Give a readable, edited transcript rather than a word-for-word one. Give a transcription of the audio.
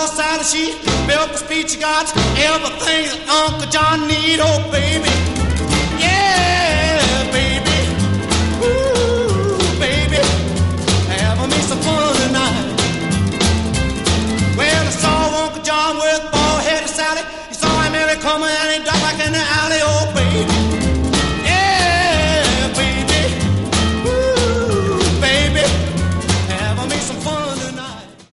side of she built the speech, you got everything that Uncle John need. Oh, baby.